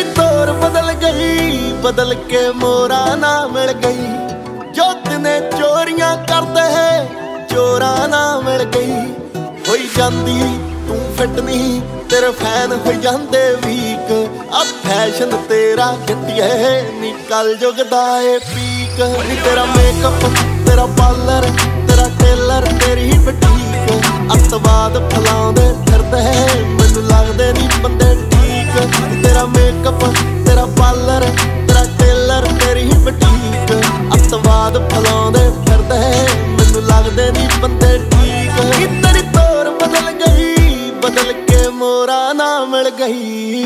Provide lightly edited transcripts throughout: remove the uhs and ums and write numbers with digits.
ਤੋਰ ਬਦਲ ਗਈ, ਬਦਲ ਕੇ ਮੋਰਾ ਨਾ ਮਿਲ ਗਈ। ਜੋ ਦਿਨੇ ਚੋਰੀਆਂ ਕਰਦੇ ਹੈ ਚੋਰਾਂ ਨਾ ਮਿਲ ਗਈ। ਹੋਈ ਜਾਂਦੀ ਤੂੰ ਫਿੱਟ ਨਹੀਂ, ਤੇਰੇ ਫੈਨ ਹੋ ਜਾਂਦੇ ਵੀਕ। ਆ ਫੈਸ਼ਨ ਤੇਰਾ ਘਟਿਆ ਨੀ ਕਲ ਯੁੱਗ ਦਾ ਏ ਪੀਕ। ਨੀ ਤੇਰਾ ਮੇਕਅਪ, ਤੇਰਾ ਪਾਰਲਰ, ਤੇਰਾ ਟੇਲਰ, ਤੇਰੀ ਬੁਟੀਕ। ਅੱਤਵਾਦ ਫੈਲਾਉਂਦੇ ਫਿਰਦੇ ਮੈਨੂੰ ਲੱਗਦੇ ਨੀ ਬੰਦੇ ਠੀਕ। ਤੇਰਾ ਮੇਕਅਪ, ਤੇਰਾ ਪਾਰਲਰ, ਤੇਰਾ ਟੇਲਰ, ਤੇਰੀ ਬੁਟੀਕ। ਅੱਤਵਾਦ ਫੈਲਾਉਂਦੇ ਫਿਰਦੇ ਮੈਨੂੰ ਲੱਗਦੇ ਨੀ ਬੰਦੇ ਠੀਕ। ਤੇਰੀ ਤੋਰ ਬਦਲ ਗਈ, ਬਦਲ ਕੇ ਮੋਰਾ ਨਾ ਮਿਲ ਗਈ।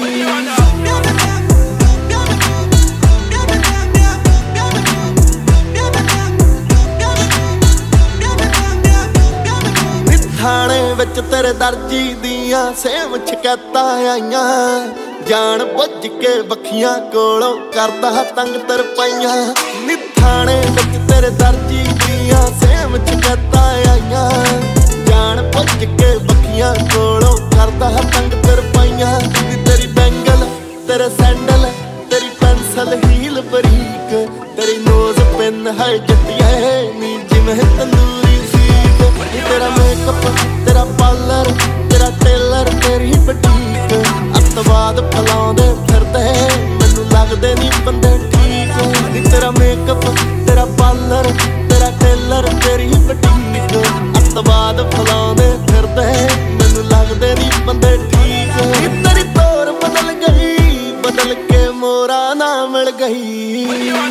ਥਾਣੇ ਵਿੱਚ ਤੇਰੇ ਦਰਜੀ ਦੀਆਂ ਸੇਮ ਸ਼ਿਕਾਇਤਾਂ ਆਈਆਂ। ਜਾਣ ਬੁੱਝ ਕੇ ਬੱਖੀਆਂ ਕੋਲੋਂ ਕਰਦਾ ਤੰਗ ਤਰਪਾਈਆਂ। ਨੀ ਥਾਣੇ ਵਿੱਚ ਤੇਰੇ ਦਰਜੀ ਦੀਆਂ ਸੇਮ ਸ਼ਿਕਾਇਤਾਂ ਆਈਆਂ। ਜਾਣ ਬੁੱਝ ਕੇ ਬੱਖੀਆਂ ਕੋਲੋਂ ਕਰਦਾ ਤੰਗ ਤਰਪਾਈਆਂ। ਨੀ ਤੇਰੀ ਬੈਂਗਲ, ਤੇਰੇ ਸੈਂਡਲ, ਤੇਰੀ ਪੈਨਸਲ ਹੀਲ ਬਰੀਕ। ਤੇਰੀ ਨੋਜ਼ ਪਿੰਨ ਹੈ ਜੱਟੀਏ ਨੀ ਜਿਵੇਂ ਤੰਦੂਰੀ ਸੀਕ। ਨੀ ਤੇਰਾ ਮੇਕਅਪ, ਤੇਰਾ ਪਾਰਲਰ, ਤੇਰਾ ਟੇਲਰ, ਤੇਰੀ ਬੁਟੀਕ। ਅੱਤਵਾਦ ਫੈਲਾਉਂਦੇ ਫਿਰਦੇ ਮੈਨੂੰ ਲੱਗਦੇ ਨੀ ਬੰਦੇ ਠੀਕ। ਨੀ ਤੇਰਾ ਮੇਕਅਪ, ਤੇਰਾ ਪਾਰਲਰ, ਤੇਰਾ ਟੇਲਰ, ਤੇਰੀ ਬੁਟੀਕ। ਅੱਤਵਾਦ ਫੈਲਾਉਂਦੇ ਫਿਰਦੇ ਮੈਨੂੰ ਲੱਗਦੇ ਨੀ ਬੰਦੇ ਠੀਕ। ਨੀ ਤੇਰੀ ਤੋਰ ਬਦਲ ਗਈ, ਬਦਲ ਕੇ ਮੋਰਾ ਨਾ ਮਿਲ ਗਈ।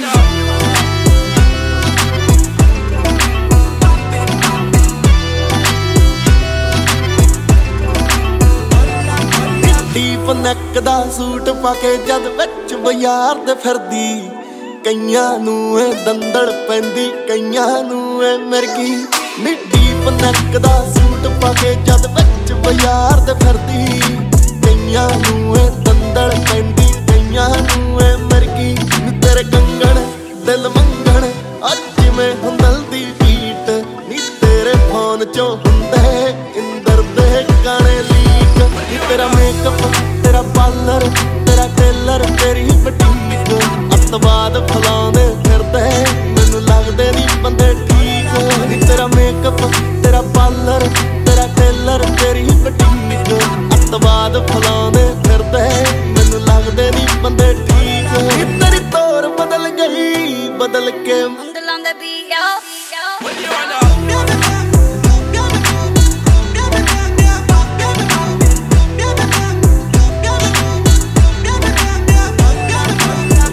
ਡੀਪ ਨੈਕ ਦਾ ਸੂਟ ਪਾ ਕੇ ਜਦ ਵਿੱਚ ਬਾਜ਼ਾਰ ਤੇ ਫਿਰਦੀ। ਕਈਆਂ ਨੂੰ ਏ ਦੰਦੜ ਪੈਂਦੀ, ਕਈਆਂ ਨੂੰ ਏ ਮਿਰਗੀ। ਨੀ ਡੀਪ ਨੈਕ ਦਾ ਸੂਟ ਪਾ ਕੇ ਜਦ ਵਿੱਚ ਬਾਜ਼ਾਰ ਤੇ ਫਿਰਦੀ। ਕਈਆਂ ਨੂੰ ਏ ਦੰਦੜ ਪੈਂਦੀ, ਕਈਆਂ ਨੂੰ ਏ ਮਿਰਗੀ। ਨੀ ਤੇਰੇ ਕੰਗਣ ਦਿਲ ਮੰਗਣ ਅੱਜ ਜਿਵੇਂ ਹੁੰਦਲ ਦੀ ਬੀਟ। ਨੀ ਤੇਰੇ ਫੋਨ ਚੋਂ ਹੁੰਦੇ ਇੰਦਰ ਦੇ ਗਾਣੇ ਲੀਕ। ਨੀ ਤੇਰਾ ਮੇਕਅਪ, ਤੇਰਾ ਪਾਰਲਰ, ਤੇਰਾ ਟੇਲਰ, ਤੇਰੀ ਬੁਟੀਕ। ਅੱਤਵਾਦ ਫੈਲਾਉਂਦੇ ਫਿਰਦੇ ਮੈਨੂੰ ਲੱਗਦੇ ਨੀ ਬੰਦੇ ਠੀਕ। ਨੀ ਤੇਰਾ ਮੇਕਅਪ, ਤੇਰਾ ਪਾਰਲਰ, ਤੇਰਾ ਟੇਲਰ, ਤੇਰੀ ਬੁਟੀਕ। ਅੱਤਵਾਦ ਫੈਲਾਉਂਦੇ ਫਿਰਦੇ ਮੈਨੂੰ ਲੱਗਦੇ ਨੀ ਬੰਦੇ ਠੀਕ। ਨੀ ਤੇਰੀ ਤੋਰ ਬਦਲ ਗਈ, ਬਦਲ ਕੇ on the beat, yo.